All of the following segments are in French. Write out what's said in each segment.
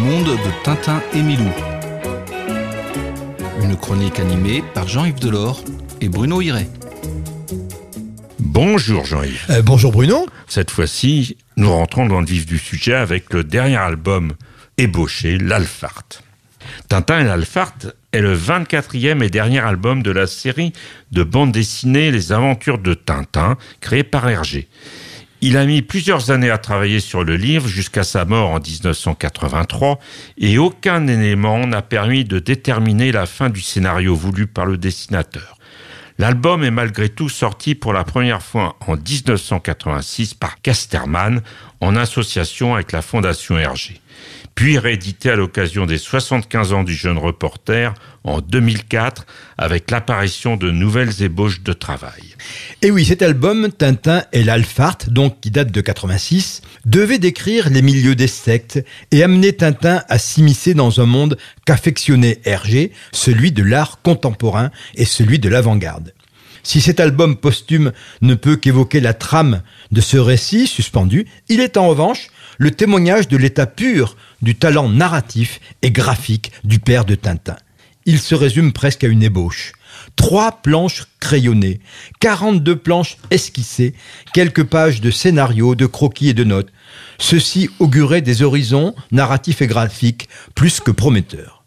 monde de Tintin et Milou. Une chronique animée par Jean-Yves Delors et Bruno Hiret. Bonjour Jean-Yves. Bonjour Bruno. Cette fois-ci, nous rentrons dans le vif du sujet avec le dernier album ébauché, l'Alphard. Tintin et l'Alphard est le 24e et dernier album de la série de bande dessinée Les Aventures de Tintin, créée par Hergé. Il a mis plusieurs années à travailler sur le livre jusqu'à sa mort en 1983 et aucun élément n'a permis de déterminer la fin du scénario voulu par le dessinateur. L'album est malgré tout sorti pour la première fois en 1986 par Casterman en association avec la Fondation Hergé, puis réédité à l'occasion des 75 ans du jeune reporter en 2004 avec l'apparition de nouvelles ébauches de travail. Et oui, cet album, Tintin et l'Alphard, donc qui date de 86, devait décrire les milieux des sectes et amener Tintin à s'immiscer dans un monde qu'affectionnait Hergé, celui de l'art contemporain et celui de l'avant-garde. Si cet album posthume ne peut qu'évoquer la trame de ce récit suspendu, il est en revanche le témoignage de l'état pur du talent narratif et graphique du père de Tintin. Il se résume presque à une ébauche. 3 planches crayonnées, 42 planches esquissées, quelques pages de scénarios, de croquis et de notes. Ceci augurait des horizons narratifs et graphiques plus que prometteurs.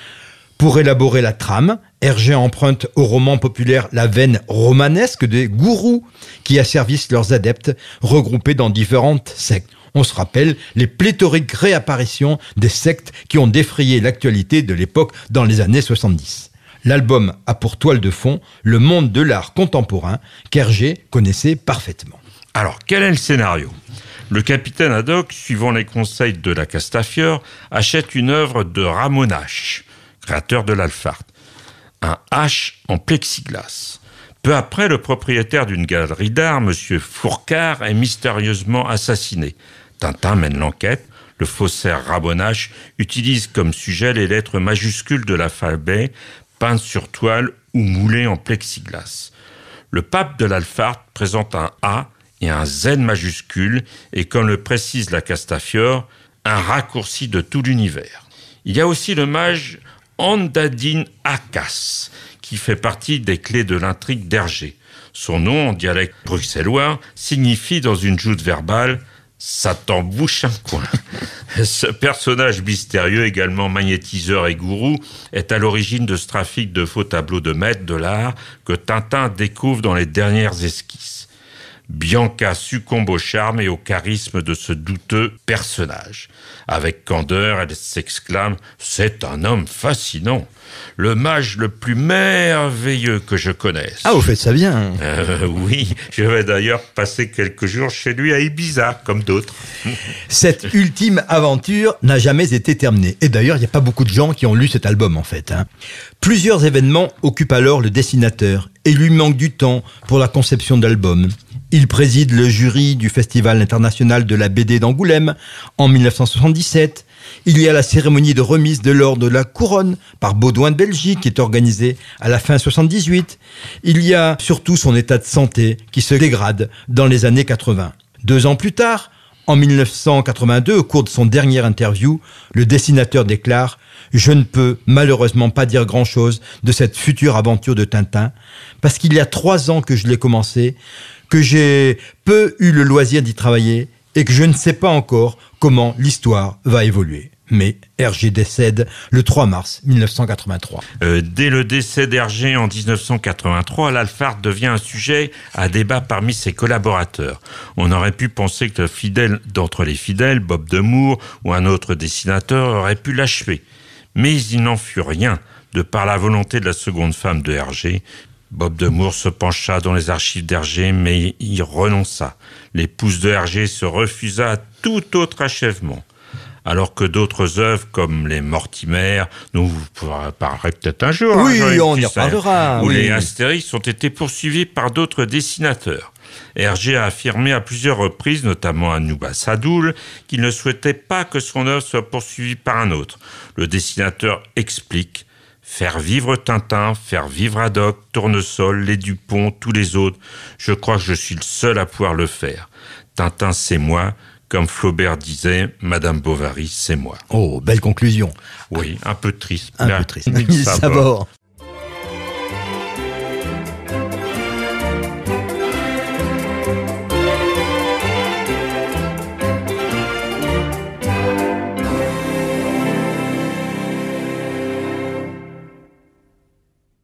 Pour élaborer la trame, Hergé emprunte au roman populaire la veine romanesque des gourous qui asservissent leurs adeptes regroupés dans différentes sectes. On se rappelle les pléthoriques réapparitions des sectes qui ont défrayé l'actualité de l'époque dans les années 70. L'album a pour toile de fond le monde de l'art contemporain qu'Hergé connaissait parfaitement. Alors, quel est le scénario ? Le capitaine Haddock, suivant les conseils de la Castafiore, achète une œuvre de Ramon H., créateur de l'Alphard. Un H en plexiglas. Peu après, le propriétaire d'une galerie d'art, M. Fourcard, est mystérieusement assassiné. Tintin mène l'enquête. Le faussaire Rabonache utilise comme sujet les lettres majuscules de l'alphabet peintes sur toile ou moulées en plexiglas. Le pape de l'Alphard présente un A et un Z majuscule et, comme le précise la Castafiore, un raccourci de tout l'univers. Il y a aussi le mage Andadine Akas, qui fait partie des clés de l'intrigue d'Hergé. Son nom, en dialecte bruxellois, signifie dans une joute verbale « ça t'embouche un coin ». Ce personnage mystérieux, également magnétiseur et gourou, est à l'origine de ce trafic de faux tableaux de maître de l'art que Tintin découvre dans les dernières esquisses. Bianca succombe au charme et au charisme de ce douteux personnage. Avec candeur, elle s'exclame « C'est un homme fascinant, le mage le plus merveilleux que je connaisse. » Ah, vous faites ça bien. Oui, je vais d'ailleurs passer quelques jours chez lui à Ibiza, comme d'autres. Cette ultime aventure n'a jamais été terminée. Et d'ailleurs, il n'y a pas beaucoup de gens qui ont lu cet album, en fait. Plusieurs événements occupent alors le dessinateur et lui manque du temps pour la conception d'albums. Il préside le jury du Festival international de la BD d'Angoulême en 1977. Il y a la cérémonie de remise de l'ordre de la Couronne par Baudouin de Belgique qui est organisée à la fin 78. Il y a surtout son état de santé qui se dégrade dans les années 80. 2 ans plus tard, en 1982, au cours de son dernière interview, le dessinateur déclare « Je ne peux malheureusement pas dire grand-chose de cette future aventure de Tintin parce qu'il y a 3 ans que je l'ai commencé, que j'ai peu eu le loisir d'y travailler et que je ne sais pas encore comment l'histoire va évoluer. » Mais Hergé décède le 3 mars 1983. Dès le décès d'Hergé en 1983, l'Alphard devient un sujet à débat parmi ses collaborateurs. On aurait pu penser que le fidèle d'entre les fidèles, Bob de Moor ou un autre dessinateur aurait pu l'achever. Mais il n'en fut rien, de par la volonté de la seconde femme de Hergé. Bob de Moor se pencha dans les archives d'Hergé, mais y renonça. L'épouse de Hergé se refusa à tout autre achèvement. Alors que d'autres œuvres comme les Mortimer, dont vous parlerez peut-être un jour, oui, on y reparlera, ou oui. les Astérix ont été poursuivis par d'autres dessinateurs. Hergé a affirmé à plusieurs reprises, notamment à Nouba Sadoul, qu'il ne souhaitait pas que son œuvre soit poursuivie par un autre. Le dessinateur explique « Faire vivre Tintin, faire vivre Haddock, Tournesol, les Dupont, tous les autres, je crois que je suis le seul à pouvoir le faire. Tintin, c'est moi, Comme Flaubert disait, Madame Bovary, c'est moi. Oh, belle conclusion. Oui, un peu triste. Un mais peu triste. ça va. Ça va.